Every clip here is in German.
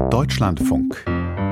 Deutschlandfunk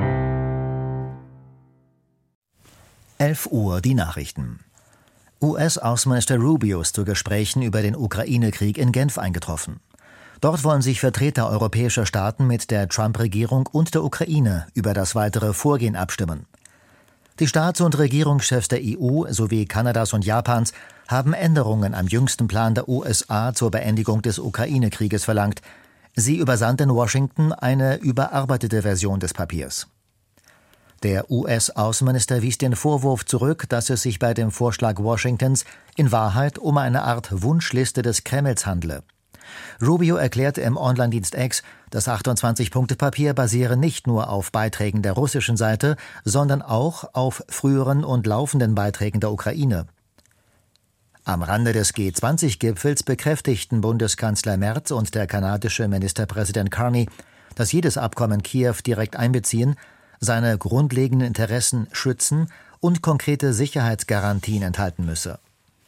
11 Uhr die Nachrichten. US-Außenminister Rubio ist zu Gesprächen über den Ukraine-Krieg in Genf eingetroffen. Dort wollen sich Vertreter europäischer Staaten mit der Trump-Regierung und der Ukraine über das weitere Vorgehen abstimmen. Die Staats- und Regierungschefs der EU sowie Kanadas und Japans haben Änderungen am jüngsten Plan der USA zur Beendigung des Ukraine-Krieges verlangt. Sie übersandte in Washington eine überarbeitete Version des Papiers. Der US-Außenminister wies den Vorwurf zurück, dass es sich bei dem Vorschlag Washingtons in Wahrheit um eine Art Wunschliste des Kremls handle. Rubio erklärte im Online-Dienst X, das 28-Punkte-Papier basiere nicht nur auf Beiträgen der russischen Seite, sondern auch auf früheren und laufenden Beiträgen der Ukraine. Am Rande des G20-Gipfels bekräftigten Bundeskanzler Merz und der kanadische Ministerpräsident Carney, dass jedes Abkommen Kiew direkt einbeziehen, seine grundlegenden Interessen schützen und konkrete Sicherheitsgarantien enthalten müsse.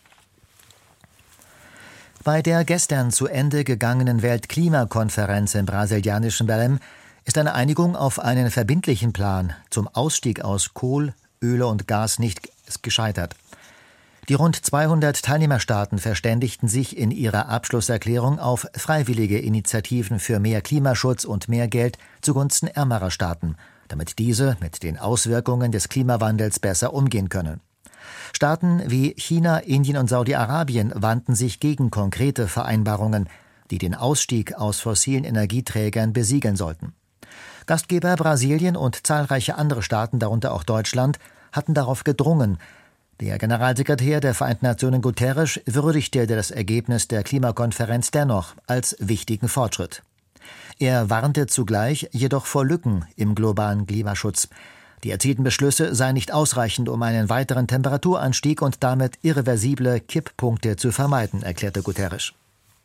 Bei der gestern zu Ende gegangenen Weltklimakonferenz im brasilianischen Belém ist eine Einigung auf einen verbindlichen Plan zum Ausstieg aus Kohl, Öl und Gas nicht gescheitert. Die rund 200 Teilnehmerstaaten verständigten sich in ihrer Abschlusserklärung auf freiwillige Initiativen für mehr Klimaschutz und mehr Geld zugunsten ärmerer Staaten, damit diese mit den Auswirkungen des Klimawandels besser umgehen können. Staaten wie China, Indien und Saudi-Arabien wandten sich gegen konkrete Vereinbarungen, die den Ausstieg aus fossilen Energieträgern besiegeln sollten. Gastgeber Brasilien und zahlreiche andere Staaten, darunter auch Deutschland, hatten darauf gedrungen. Der Generalsekretär der Vereinten Nationen Guterres würdigte das Ergebnis der Klimakonferenz dennoch als wichtigen Fortschritt. Er warnte zugleich jedoch vor Lücken im globalen Klimaschutz. Die erzielten Beschlüsse seien nicht ausreichend, um einen weiteren Temperaturanstieg und damit irreversible Kipppunkte zu vermeiden, erklärte Guterres.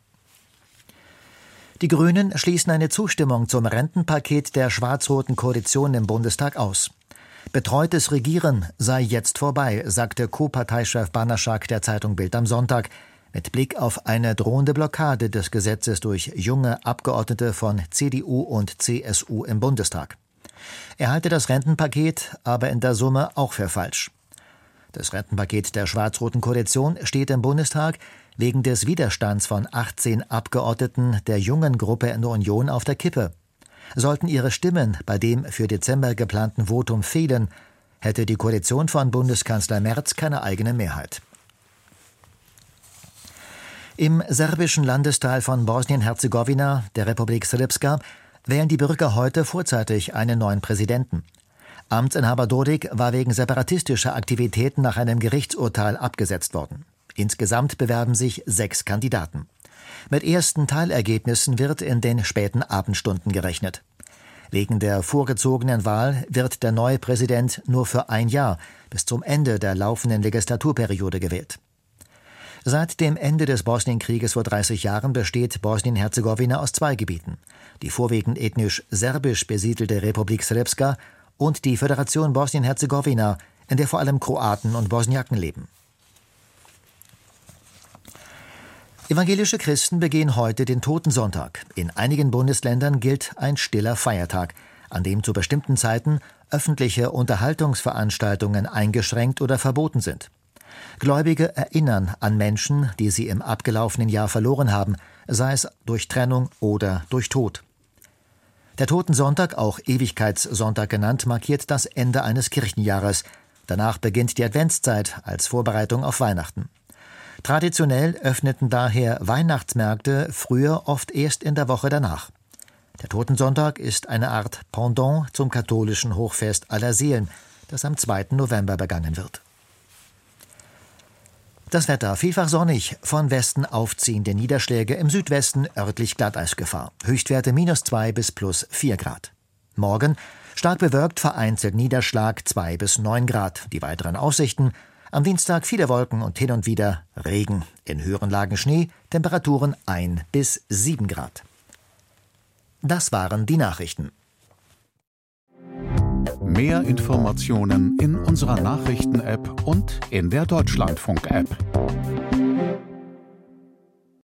Die Grünen schließen eine Zustimmung zum Rentenpaket der schwarz-roten Koalition im Bundestag aus. Betreutes Regieren sei jetzt vorbei, sagte Co-Parteichef Banaschak der Zeitung Bild am Sonntag, mit Blick auf eine drohende Blockade des Gesetzes durch junge Abgeordnete von CDU und CSU im Bundestag. Er halte das Rentenpaket aber in der Summe auch für falsch. Das Rentenpaket der schwarz-roten Koalition steht im Bundestag wegen des Widerstands von 18 Abgeordneten der jungen Gruppe in der Union auf der Kippe. Sollten ihre Stimmen bei dem für Dezember geplanten Votum fehlen, hätte die Koalition von Bundeskanzler Merz keine eigene Mehrheit. Im serbischen Landesteil von Bosnien-Herzegowina, der Republik Srpska, wählen die Bürger heute vorzeitig einen neuen Präsidenten. Amtsinhaber Dodik war wegen separatistischer Aktivitäten nach einem Gerichtsurteil abgesetzt worden. Insgesamt bewerben sich 6 Kandidaten. Mit ersten Teilergebnissen wird in den späten Abendstunden gerechnet. Wegen der vorgezogenen Wahl wird der neue Präsident nur für ein Jahr bis zum Ende der laufenden Legislaturperiode gewählt. Seit dem Ende des Bosnienkrieges vor 30 Jahren besteht Bosnien-Herzegowina aus 2 Gebieten: die vorwiegend ethnisch serbisch besiedelte Republik Srpska und die Föderation Bosnien-Herzegowina, in der vor allem Kroaten und Bosniaken leben. Evangelische Christen begehen heute den Totensonntag. In einigen Bundesländern gilt ein stiller Feiertag, an dem zu bestimmten Zeiten öffentliche Unterhaltungsveranstaltungen eingeschränkt oder verboten sind. Gläubige erinnern an Menschen, die sie im abgelaufenen Jahr verloren haben, sei es durch Trennung oder durch Tod. Der Totensonntag, auch Ewigkeitssonntag genannt, markiert das Ende eines Kirchenjahres. Danach beginnt die Adventszeit als Vorbereitung auf Weihnachten. Traditionell öffneten daher Weihnachtsmärkte früher oft erst in der Woche danach. Der Totensonntag ist eine Art Pendant zum katholischen Hochfest aller Seelen, das am 2. November begangen wird. Das Wetter: vielfach sonnig, von Westen aufziehende Niederschläge, im Südwesten örtlich Glatteisgefahr. Höchstwerte -2 bis +4 Grad. Morgen stark bewölkt, vereinzelt Niederschlag 2 bis 9 Grad. Die weiteren Aussichten: am Dienstag viele Wolken und hin und wieder Regen. In höheren Lagen Schnee, Temperaturen 1 bis 7 Grad. Das waren die Nachrichten. Mehr Informationen in unserer Nachrichten-App und in der Deutschlandfunk-App.